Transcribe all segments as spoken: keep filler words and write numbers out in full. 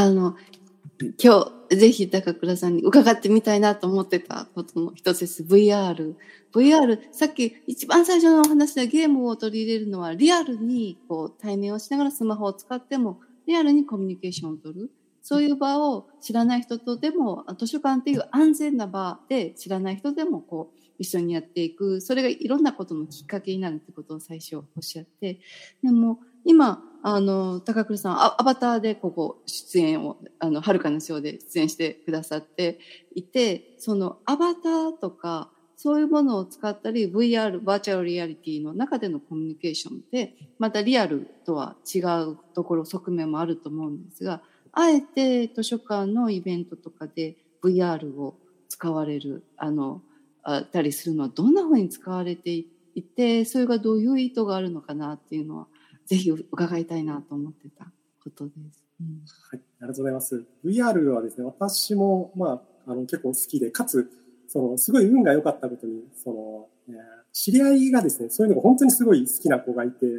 あの、今日、ぜひ高倉さんに伺ってみたいなと思ってたことの一つです。ブイアール。ブイアール、さっき一番最初のお話でゲームを取り入れるのは、リアルにこう対面をしながらスマホを使っても、リアルにコミュニケーションを取る。そういう場を知らない人とでも、図書館っていう安全な場で知らない人でもこう一緒にやっていく。それがいろんなことのきっかけになるってことを最初おっしゃって。でも今、あの、高倉さん、アバターでここ出演を、あの、はるかのショーで出演してくださっていて、そのアバターとか、そういうものを使ったり、ブイアール、バーチャルリアリティの中でのコミュニケーションで、またリアルとは違うところ、側面もあると思うんですが、あえて図書館のイベントとかで ブイアール を使われる、あの、あたりするのはどんなふうに使われていて、それがどういう意図があるのかなっていうのは、ぜひ伺いたいなと思ってたことです。うん、 はい、ありがとうございます。ブイアール はですね、私も、まあ、あの、結構好きで、かつ、その、すごい運が良かったことに、その、えー、知り合いがですね、そういうのが本当にすごい好きな子がいて、うん、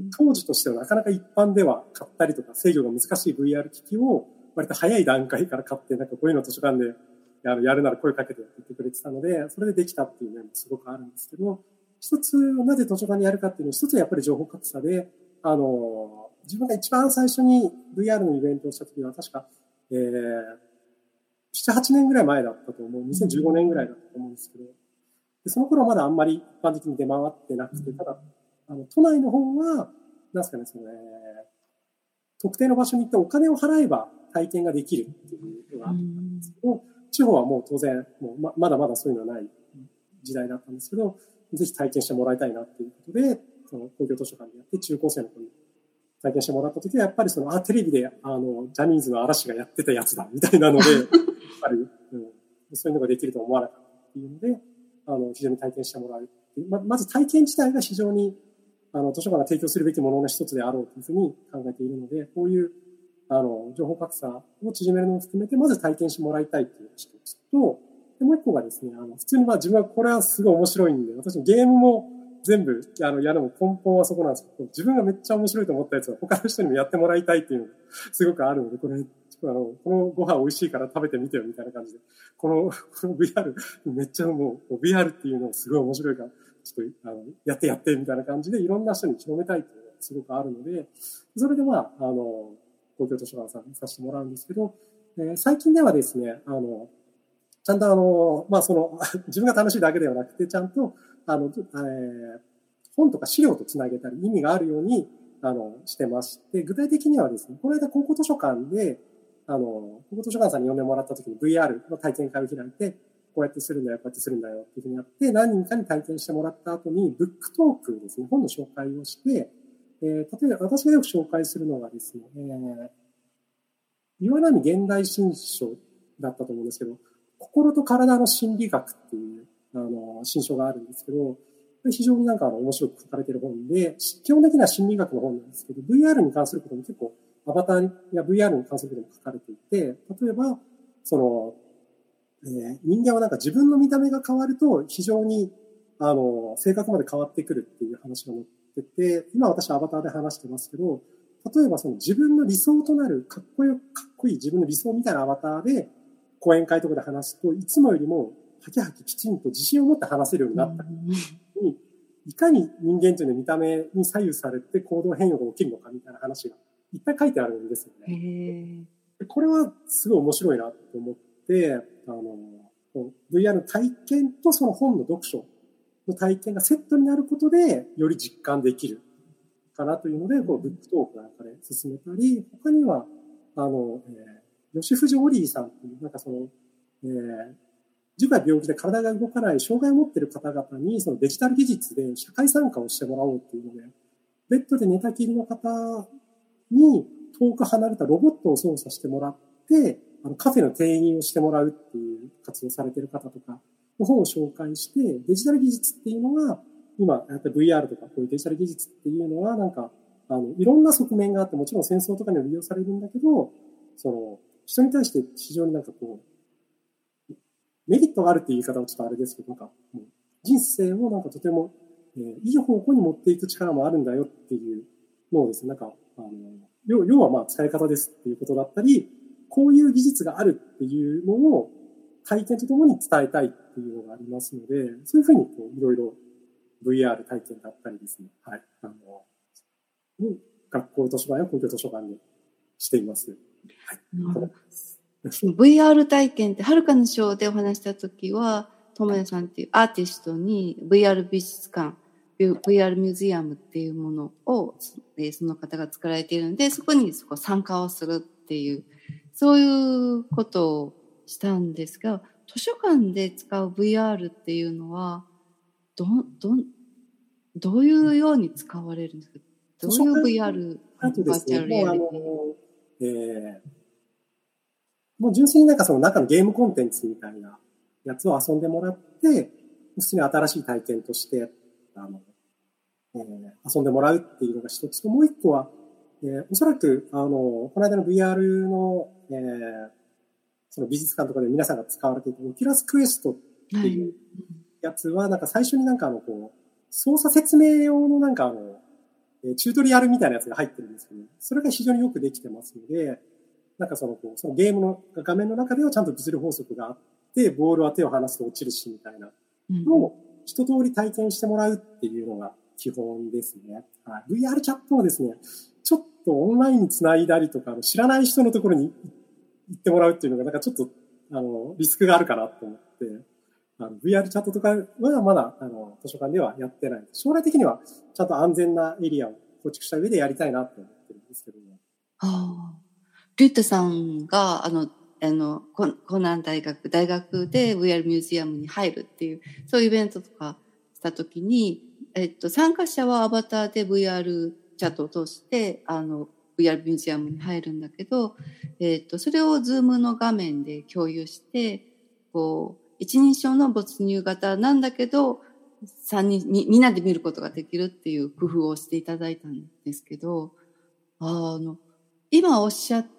当時としてはなかなか一般では買ったりとか、制御が難しい ブイアール 機器を、割と早い段階から買って、なんかこういうの図書館でやる、やるなら声かけてやってくれてたので、それでできたっていう面もすごくあるんですけど、一つ、なぜ図書館でやるかっていうのは、一つはやっぱり情報格差で、あの、自分が一番最初に ブイアール のイベントをしたときは、確か、えー、なな、はちねんぐらい前だったと思う。にせんじゅうごねんぐらいだったと思うんですけど、でその頃はまだあんまり一般的に出回ってなくて、ただ、あの、都内の方は、なんすかね、その、えー、特定の場所に行ってお金を払えば体験ができるっていうのがあったんですけど、地方はもう当然、もう ま, まだまだそういうのはない時代だったんですけど、ぜひ体験してもらいたいなっていうことで、その公共図書館でやって中高生の子に体験してもらったときは、やっぱりその、あ、テレビで、あの、ジャニーズの嵐がやってたやつだ、みたいなので、やっぱり、うん、そういうのができると思わなかったっていうので、あの、非常に体験してもらうっていう。ま、まず体験自体が非常に、あの、図書館が提供するべきものの一つであろうというふうに考えているので、こういう、あの、情報格差を縮めるのを含めて、まず体験してもらいたいっていうのが一つと、でもう一個がですね、あの、普通にまあ自分はこれはすごい面白いんで、私ゲームも全部、あの、やるの根本はそこなんですけど、自分がめっちゃ面白いと思ったやつは他の人にもやってもらいたいっていうのがすごくあるので、これ、あの、このご飯美味しいから食べてみてよみたいな感じで、この、この ブイアール、めっちゃもう、ブイアール っていうのすごい面白いから、ちょっと、あの、やってやってみたいな感じで、いろんな人に広めたいっていうのがすごくあるので、それでまあ、あの、公共図書館さんにさせてもらうんですけど、えー、最近ではですね、あの、ちゃんとあの、まあ、その、自分が楽しいだけではなくて、ちゃんと、あの、えー、本とか資料とつなげたり、意味があるように、あの、してまして、具体的にはですね、この間、公共図書館で、あの、公共図書館さんに呼んでもらった時に ブイアール の体験会を開いて、こうやってするんだよ、こうやってするんだよっていうふうにやって、何人かに体験してもらった後に、ブックトークですね、本の紹介をして、えー、例えば私がよく紹介するのがですね、えー、岩波現代新書だったと思うんですけど、心と体の心理学っていう、あの、新書があるんですけど、非常になんか面白く書かれている本で、基本的には心理学の本なんですけど、ブイアール に関することも結構、アバターや ブイアール に関することも書かれていて、例えば、その、えー、人間はなんか自分の見た目が変わると、非常に、あの、性格まで変わってくるっていう話が載ってて、今私はアバターで話してますけど、例えばその自分の理想となる、かっこよ、かっこいい自分の理想みたいなアバターで、講演会とかで話すと、いつもよりも、はきはききちんと自信を持って話せるようになったり、にいかに人間というの見た目に左右されて行動変容が起きるのかみたいな話がいっぱい書いてあるんですよね。これはすごい面白いなと思って、あの、ブイアール の体験とその本の読書の体験がセットになることで、より実感できるかなというので、こうブックトークなんかで進めたり、他には、あの、えー、吉藤オリーさんっていう、なんかその、えー自分は病気で体が動かない障害を持っている方々にそのデジタル技術で社会参加をしてもらおうっていうので、ベッドで寝たきりの方に遠く離れたロボットを操作してもらって、あのカフェの店員をしてもらうっていう活動されている方とかの本を紹介して、デジタル技術っていうのは、今、やっぱり ブイアール とかこういうデジタル技術っていうのは、なんか、あの、いろんな側面があって、もちろん戦争とかにも利用されるんだけど、その、人に対して非常になんかこう、メリットがあるっていう言い方はちょっとあれですけど、なんか、人生をなんかとても、えー、いい方向に持っていく力もあるんだよっていうのをですね、なんか、あの、 要要はまあ使い方ですっていうことだったり、こういう技術があるっていうのを体験とともに伝えたいっていうのがありますので、そういうふうにこういろいろ ブイアール 体験だったりですね、はい、あの、学校図書館や公共図書館にしています。はい、 ブイアール 体験ってはるかの章でお話したときは、ともやさんっていうアーティストに ブイアール 美術館、ブイアール ミュージアムっていうものを、その方が作られているので、そこにそこ参加をするっていう、そういうことをしたんですが、図書館で使う ブイアール っていうのは、ど、ど、どういうように使われるんですか？どういう ブイアール、 あとですね、 バーチャルリアリティ？ もう、えー、もう純粋になんかその中のゲームコンテンツみたいなやつを遊んでもらって、普通に新しい体験として、あの、えー、遊んでもらうっていうのが一つと、もう一個は、えー、おそらく、あの、この間の ブイアール の、えー、その美術館とかで皆さんが使われていたオキュラスクエストっていうやつは、なんか最初になんかあの、こう、操作説明用のなんかあの、チュートリアルみたいなやつが入ってるんですけど、それが非常によくできてますので、なんかその、こう、そのゲームの画面の中ではちゃんと物理法則があって、ボールは手を離すと落ちるしみたいなのを一通り体験してもらうっていうのが基本ですね。はい、ブイアール チャットをですね、ちょっとオンラインにつないだりとか、知らない人のところに行ってもらうっていうのが、なんかちょっと、あの、リスクがあるかなと思って、あの ブイアール チャットとかはまだ、あの、図書館ではやってない。将来的にはちゃんと安全なエリアを構築した上でやりたいなと思ってるんですけども。 ああ。リュットさんが、あの、あの、コナン大学、大学で ブイアール ミュージアムに入るっていう、そういうイベントとかしたときに、えっと、参加者はアバターで ブイアール チャットを通して、あの、ブイアール ミュージアムに入るんだけど、えっと、それをズームの画面で共有して、こう、一人称の没入型なんだけど、三人み、みんなで見ることができるっていう工夫をしていただいたんですけど、あの、今おっしゃった、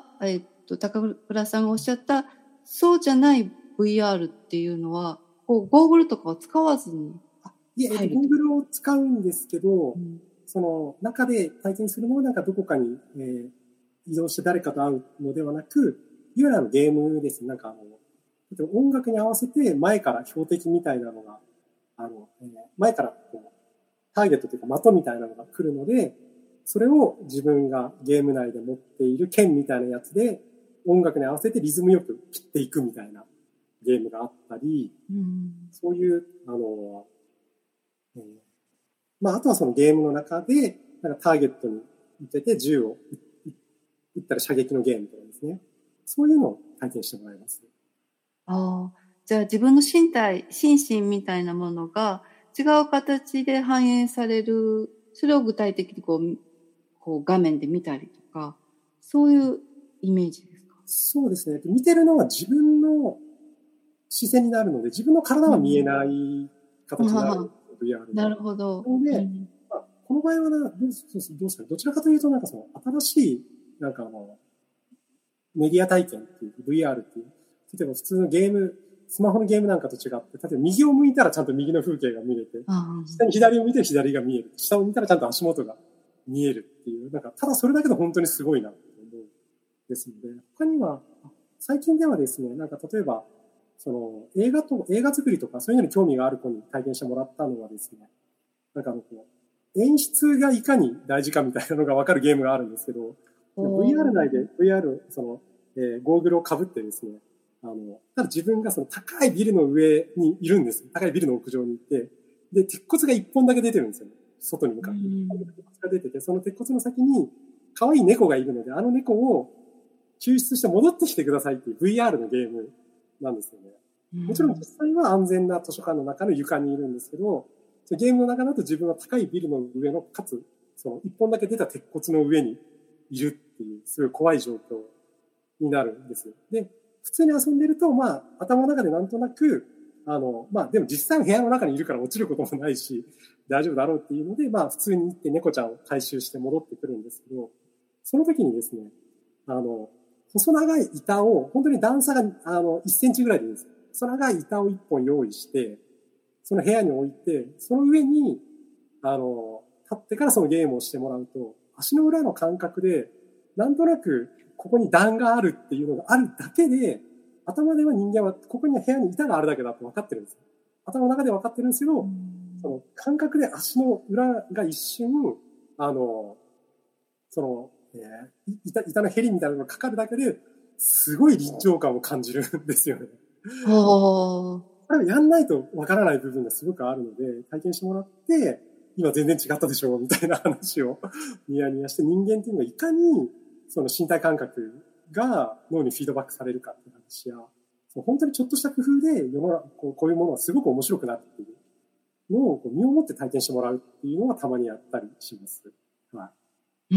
えっと、高倉さんがおっしゃった、そうじゃない ブイアール っていうのは、こう、ゴーグルとかを使わずにいえ、えっと、ゴーグルを使うんですけど、うん、その中で体験するのはなんかどこかに、えー、移動して誰かと会うのではなく、いわゆるゲームですね。なんかあの、音楽に合わせて前から標的みたいなのが、あの、えー、前からこうターゲットというか的みたいなのが来るので、それを自分がゲーム内で持っている剣みたいなやつで音楽に合わせてリズムよく切っていくみたいなゲームがあったり、うん、そういう、あの、えー、まあ、あとはそのゲームの中で、なんかターゲットに向けて銃を撃ったら射撃のゲームとかですね。そういうのを体験してもらいます。 ああ、じゃあ自分の身体、心身みたいなものが違う形で反映される、それを具体的にこう、こう画面で見たりとか、そういうイメージですか？ そうですね。見てるのは自分の視線になるので、自分の体は見えない形になる、うん、ブイアールなるほど。 なので、うんまあ、この場合はな、どうどうですかね。どちらかというと、なんかその新しい、なんかあの、メディア体験っていう ブイアール っていう、例えば普通のゲーム、スマホのゲームなんかと違って、例えば右を向いたらちゃんと右の風景が見れて、下に左を見て左が見える。下を見たらちゃんと足元が見えるっていう、なんか、ただそれだけで本当にすごいなと思うですので、他には、最近ではですね、なんか例えば、その映画と、映画作りとかそういうのに興味がある子に体験してもらったのはですね、なんかあの、こう、演出がいかに大事かみたいなのがわかるゲームがあるんですけど、ブイアール 内で ブイアール、その、えー、ゴーグルを被ってですね、あの、ただ自分がその高いビルの上にいるんです。高いビルの屋上に行って、で、鉄骨が一本だけ出てるんですよね。外に向かって。鉄骨が出てて、その鉄骨の先に可愛い猫がいるので、あの猫を救出して戻ってきてくださいっていう ブイアール のゲームなんですよね。もちろん実際は安全な図書館の中の床にいるんですけど、ゲームの中だと自分は高いビルの上の、かつ、その一本だけ出た鉄骨の上にいるっていう、すごい怖い状況になるんですよ。で、普通に遊んでると、まあ、頭の中でなんとなく、あの、まあ、でも実際の部屋の中にいるから落ちることもないし、大丈夫だろうっていうので、まあ、普通に行って猫ちゃんを回収して戻ってくるんですけど、その時にですね、あの、細長い板を、本当に段差が、あの、いっセンチぐらいでいいんですよ。細長い板をいっぽん用意して、その部屋に置いて、その上に、あの、立ってからそのゲームをしてもらうと、 足の裏の感覚で、なんとなくここに段があるっていうのがあるだけで、頭では人間はここに部屋に板があるだけだと分かってるんです。頭の中で分かってるんですけど、うん、その感覚で足の裏が一瞬、あの、その、えー、板、板のヘリみたいなのがかかるだけで、すごい臨場感を感じるんですよね。これはやんないと分からない部分がすごくあるので、体験してもらって、今全然違ったでしょみたいな話をニヤニヤして、人間っていうのがいかにその身体感覚が脳にフィードバックされるかっていう話や、本当にちょっとした工夫で世の中こう、こういうものはすごく面白くなっているのをこう身をもって体験してもらうっていうのはたまにやったりします。はい。 うん。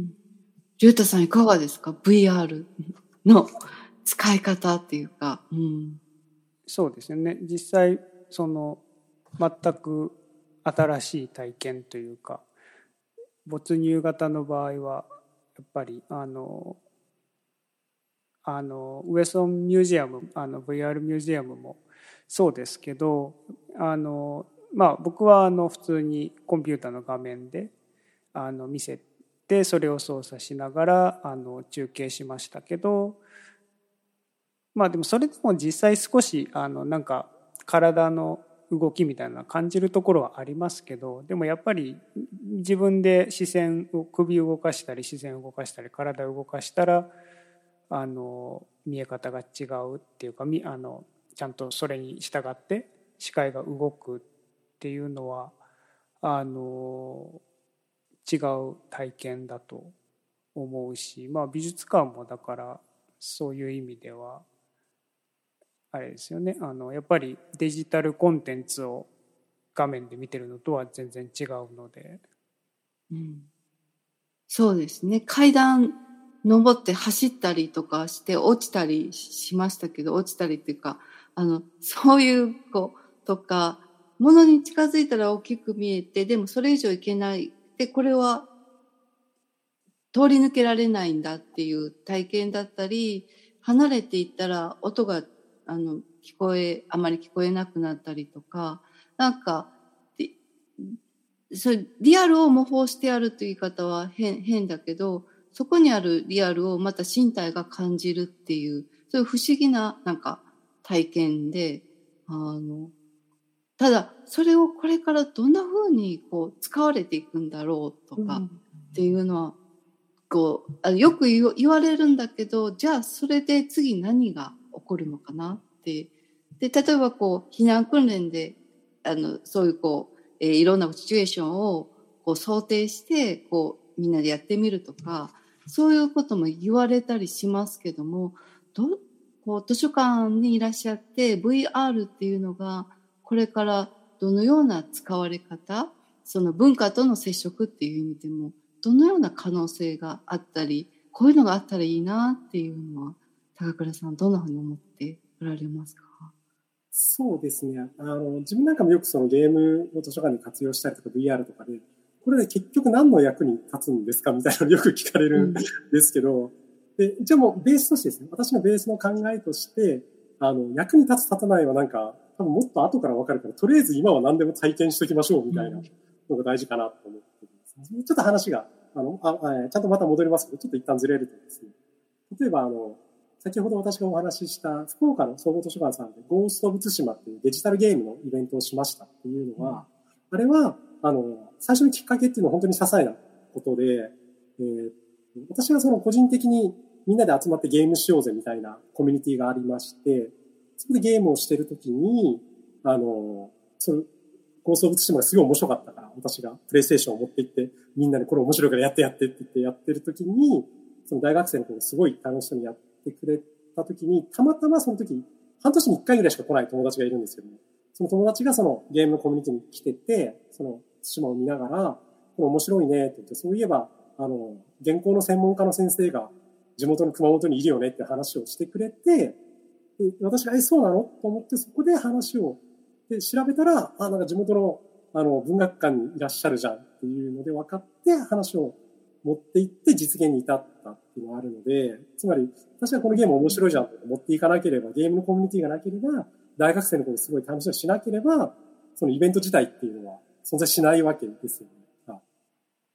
りゅうたさんいかがですか？ ブイアール の使い方っていうか。うん、 そうですね。実際その全く新しい体験というか、没入型の場合はやっぱりあのあのウエストンミュージアム、あの ブイアール ミュージアムもそうですけど、あのまあ僕はあの普通にコンピューターの画面であの見せて、それを操作しながらあの中継しましたけど、まあでもそれでも実際少しあのなんか体の動きみたいな感じるところはありますけど、でもやっぱり自分で視線を、首を動かしたり視線を動かしたり体を動かしたらあの見え方が違うっていうか、あのちゃんとそれに従って視界が動くっていうのはあの違う体験だと思うし、まあ美術館もだからそういう意味ではあれですよね、あのやっぱりデジタルコンテンツを画面で見てるのとは全然違うので、 うん、そうですね。階段登って走ったりとかして落ちたりしましたけど、落ちたりっていうか、あのそういう子とか、ものに近づいたら大きく見えて、でもそれ以上いけないで、これは通り抜けられないんだっていう体験だったり、離れていったら音があの聞こえあまり聞こえなくなったりとか、なんかそれリアルを模倣してやるという言い方は変変だけど、そこにあるリアルをまた身体が感じるっていう、そういう不思議ななんか体験で、あのただそれをこれからどんな風にこう使われていくんだろうとかっていうのは、こうあよく言われるんだけど、じゃあそれで次何が起こるのかなって。で、例えばこう避難訓練であのそういうこう、えー、いろんなシチュエーションをこう想定してこうみんなでやってみるとか、そういうことも言われたりしますけども、どこう図書館にいらっしゃって ブイアール っていうのがこれからどのような使われ方、その文化との接触っていう意味でもどのような可能性があったり、こういうのがあったらいいなっていうのは、高倉さんどんなふうに思っておられますか？ そうですね。あの、自分なんかもよくそのゲームを図書館で活用したりとか ブイアール とかで、これで結局何の役に立つんですかみたいなのよく聞かれるんですけど、うん、で、じゃあもうベースとしてですね、私のベースの考えとして、あの、役に立つ立たないはなんか、多分もっと後から分かるから、とりあえず今は何でも体験しときましょうみたいなのが大事かなと思ってます、うん、ちょっと話が、あの、あ、あちゃんとまた戻りますけど、ちょっと一旦ずれるとですね、例えばあの、先ほど私がお話しした福岡の総合図書館さんでゴースト・オブ・ツシマっていうデジタルゲームのイベントをしましたっていうのは、うん、あれは、あの、最初のきっかけっていうのは本当に些細なことで、えー、私はその個人的にみんなで集まってゲームしようぜみたいなコミュニティがありまして、そこでゲームをしてるときに、あの、その、ゴースト・オブ・ツシマがすごい面白かったから、私がプレイステーションを持って行って、みんなでこれ面白いからやってやってって言ってやってるときに、その大学生の子がすごい楽しそうにやってくれたときに、たまたまその時、半年に一回ぐらいしか来ない友達がいるんですけども、その友達がそのゲームのコミュニティに来てて、その島を見ながら、これ面白いねって言って、そういえば、あの、現行の専門家の先生が地元の熊本にいるよねって話をしてくれて、で私が、え、そうなのと思って、そこで話をで調べたら、あ、なんか地元のあの文学館にいらっしゃるじゃんっていうので分かって話を持っていって実現に至ったっていうのがあるので、つまり確かにこのゲーム面白いじゃんって持っていかなければ、ゲームのコミュニティがなければ、大学生の子にすごい楽しみをしなければ、そのイベント自体っていうのは存在しないわけですよね。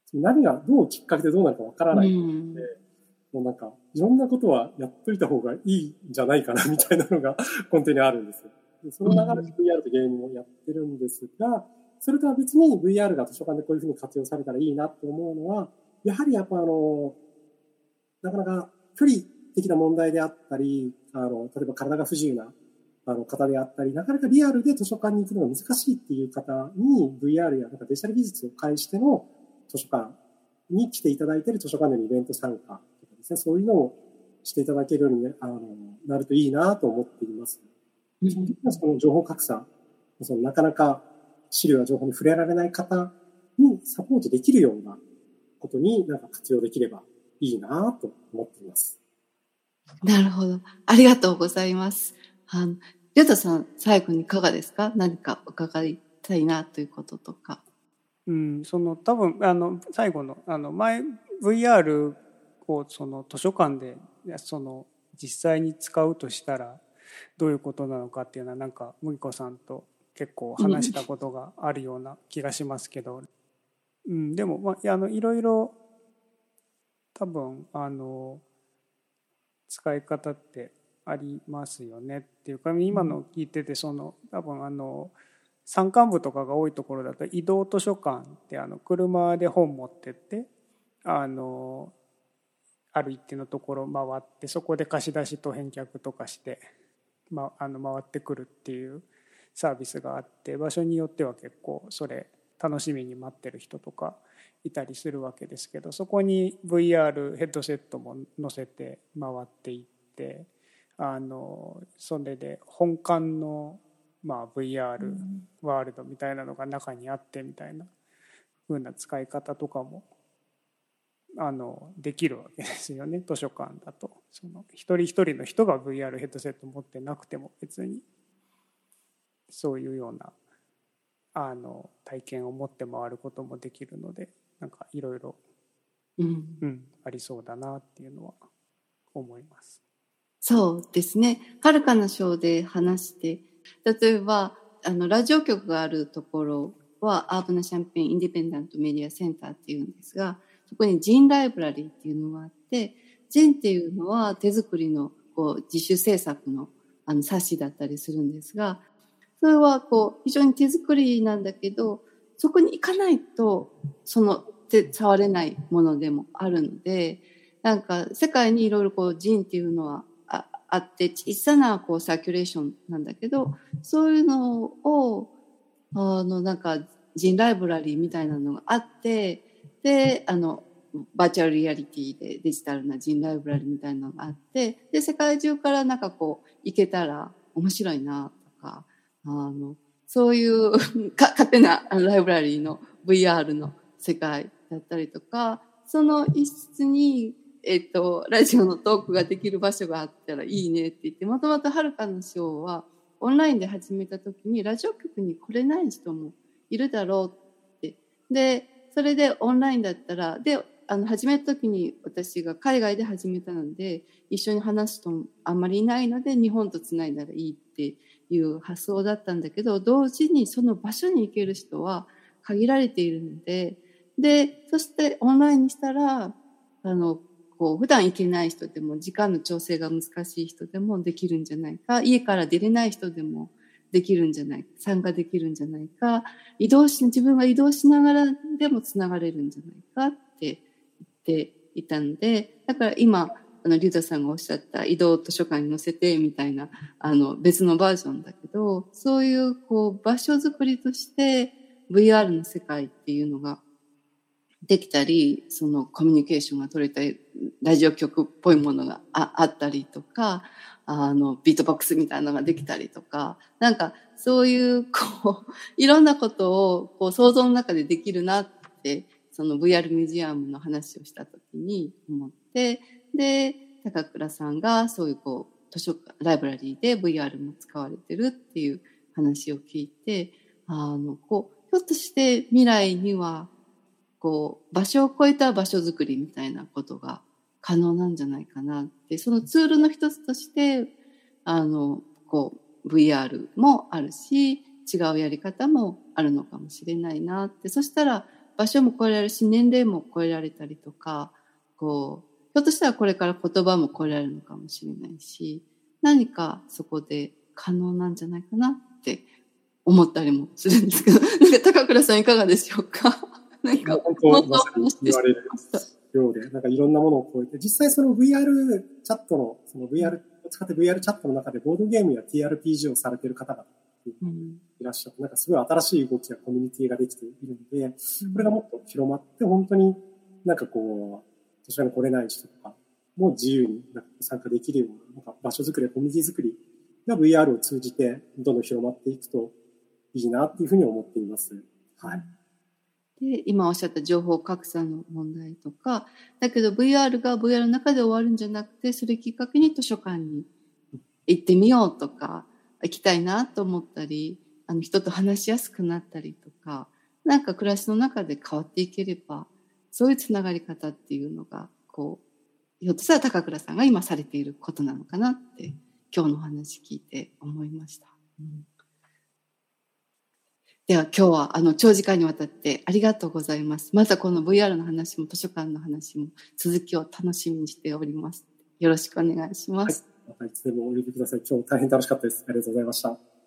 何がどうきっかけでどうなるかわからないので、 うん、 もうなんか、いろんなことはやっといた方がいいんじゃないかなみたいなのが根底にあるんです。でその流れで ブイアール とゲームもやってるんですが、それとは別に ブイアール が図書館でこういうふうに活用されたらいいなと思うのは、やはりやっぱあの、なかなか距離的な問題であったり、あの、例えば体が不自由なあの方であったり、なかなかリアルで図書館に行くのが難しいっていう方に ブイアール やなんかデジタル技術を介しての図書館に来ていただいている図書館でのイベント参加とかですね、そういうのをしていただけるように、ね、あのなるといいなと思っています。その情報格差、そのなかなか資料や情報に触れられない方にサポートできるようなことになんか活用できればいいなと思っています。 なるほど。ありがとうございます。あの、りょうたさん、最後にいかがですか？何か伺いたいなということとか。 うん、その多分あの最後のあの前 ブイアール をその図書館でその実際に使うとしたらどういうことなのかっていうのはなんか麦子さんと結構話したことがあるような気がしますけど、うん、でも、まあ、あのいろいろ多分あの使い方ってありますよねっていうか、今の聞いててその多分あの山間部とかが多いところだと移動図書館ってあの車で本持ってってあのある一定のところ回ってそこで貸し出しと返却とかして、ま、あの回ってくるっていうサービスがあって、場所によっては結構それ楽しみに待ってる人とかいたりするわけですけど、そこに ブイアール ヘッドセットも載せて回っていってあのそれで本館のまあ ブイアール ワールドみたいなのが中にあってみたいな風な使い方とかもあのできるわけですよね。図書館だとその一人一人の人が ブイアール ヘッドセット持ってなくても別にそういうようなあの体験を持って回ることもできるので、なんかいろいろありそうだなっていうのは思います。 そうですね。はるかな章で話して、例えばあのラジオ局があるところはアーブナ・シャンペーン・インディペンダント・メディア・センターっていうんですが、そこにジンライブラリーっていうのがあって、ジンっていうのは手作りのこう自主制作のあの冊子だったりするんですが、それはこう非常に手作りなんだけど、そこに行かないとその手触れないものでもあるので、なんか世界にいろいろこうジンっていうのはああって小さなこうサーキュレーションなんだけど、そういうのをあのなんかジンライブラリーみたいなのがあって、であのバーチャルリアリティでデジタルなジンライブラリーみたいなのがあって、で世界中からなんかこう行けたら面白いなとか、あのそういうか勝手なライブラリーの ブイアール の世界だったりとか、その一室にえっと、ラジオのトークができる場所があったらいいねって言って、もともとはるかの章はオンラインで始めた時にラジオ局に来れない人もいるだろうって。で、それでオンラインだったら、で、あの、始めた時に私が海外で始めたので、一緒に話す人もあんまりいないので、日本とつないだらいいっていう発想だったんだけど、同時にその場所に行ける人は限られているので、で、そしてオンラインにしたら、あの、こう普段行けない人でも時間の調整が難しい人でもできるんじゃないか、家から出れない人でもできるんじゃないか、参加できるんじゃないか、移動し自分が移動しながらでもつながれるんじゃないかって言っていたので、だから今あのリュウタさんがおっしゃった移動図書館に載せてみたいなあの別のバージョンだけど、そういうこう場所づくりとして ブイアール の世界っていうのができたり、そのコミュニケーションが取れたり、ラジオ局っぽいものが あ, あったりとか、あのビートボックスみたいなのができたりとか、なんかそういうこういろんなことをこう想像の中でできるなって、その ブイアール ミュージアムの話をしたときに思って、で高倉さんがそういうこう図書ライブラリーで ブイアール も使われてるっていう話を聞いて、あのこうひょっとして未来にはこう場所を超えた場所づくりみたいなことが可能なんじゃないかなって、そのツールの一つとしてあのこう ブイアール もあるし、違うやり方もあるのかもしれないなって。そしたら場所も超えられるし、年齢も超えられたりとか、こう、ひょっとしたらこれから言葉も超えられるのかもしれないし、何かそこで可能なんじゃないかなって思ったりもするんですけど、なんか高倉さんいかがでしょうか？なんか、 本当、まさに言われるようで、なんかいろんなものを超えて、実際その ブイアール チャットの、その ブイアール を使って ブイアール チャットの中でボードゲームや ティーアールピージー をされている方々いらっしゃって、なんかすごい新しい動きやコミュニティができているので、これがもっと広まって、本当になんかこう、年が来れない人とかも自由になんか参加できるような、なんか場所づくりやコミュニティづくりが ブイアール を通じてどんどん広まっていくといいなっていうふうに思っています。はい。 で、今おっしゃった情報格差の問題とか、だけど ブイアール が ブイアール の中で終わるんじゃなくて、それきっかけに図書館に行ってみようとか、行きたいなと思ったり、あの人と話しやすくなったりとか、なんか暮らしの中で変わっていければ、そういうつながり方っていうのが、こう、ひょっとしたら高倉さんが今されていることなのかなって、今日のお話聞いて思いました。うん、では今日はあの長時間にわたってありがとうございます。またこの ブイアール の話も図書館の話も続きを楽しみにしております。よろしくお願いします。 はい、またいつでもお呼びください。今日大変楽しかったです。ありがとうございました。